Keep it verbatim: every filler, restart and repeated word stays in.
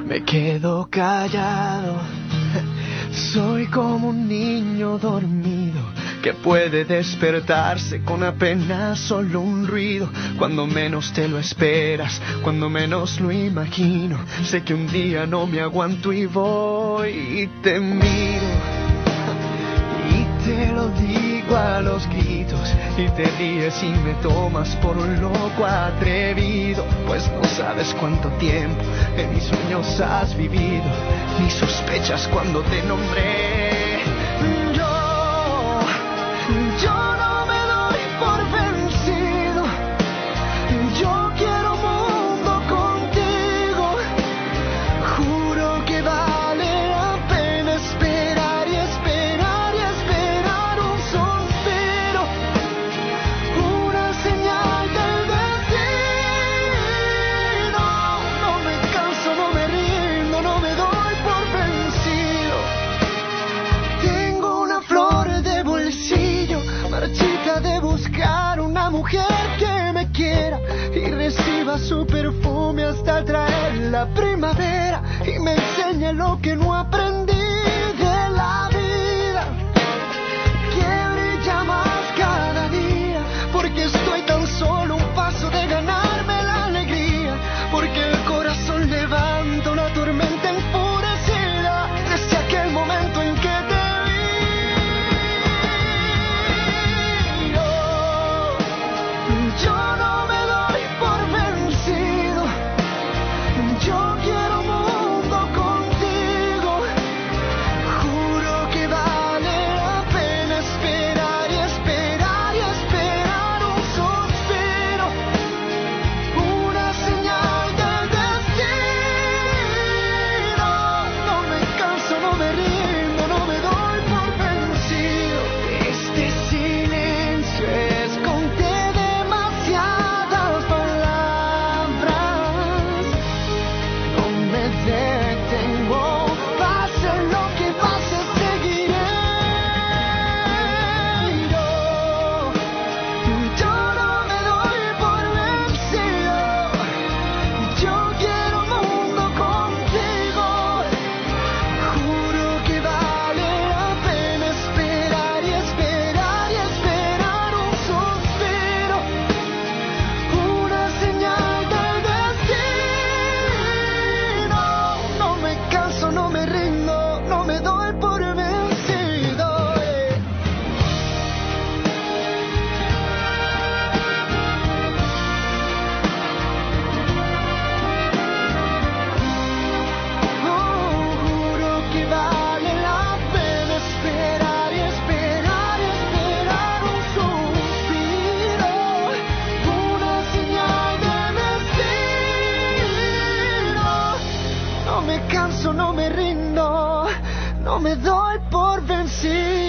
Me quedo callado, soy como un niño dormido que puede despertarse con apenas solo un ruido. Cuando menos te lo esperas, cuando menos lo imagino, sé que un día no me aguanto y voy y te miro y te lo digo a los gritos y te ríes y me tomas por un loco atrevido, pues no sabes cuánto tiempo en mis sueños has vivido, ni sospechas cuando te nombré. Yo, yo no me doy por vencido, yo quiero mundo contigo, juro que vale la pena esperar y esperar y esperar un suspiro, una señal del destino. No me canso, no me rindo, no me doy por vencido. Tengo una flor de bolsillo, marchita de buscar una mujer que me quiera y reciba su perfume hasta traer la primavera y me enseñe lo que no aprendí de la vida, que brilla más cada día, porque estoy tan solo un paso de ganarme la alegría, porque el corazón levanta una tormenta enfurecida desde aquel momento en que te vi. Yo, yo no me doy por vencido, yo quiero mundo contigo, juro que vale la pena esperar y esperar y esperar un suspiro, una señal del destino. No me canso, no me rindo, no me doy por vencido. Este silencio esconde demasiadas palabras. No me detengo, pase lo que pase, seguiré. Yo, yo no me doy por vencido, yo quiero mundo contigo, juro que vale la pena esperar y esperar y esperar un suspiro, una señal del destino. No me canso, no me rindo, no me doy por vencido. eh. Oh, juro que vale la pena esperar y esperar y esperar un suspiro, una señal del destino. No me canso, no me rindo, no me doy por vencido.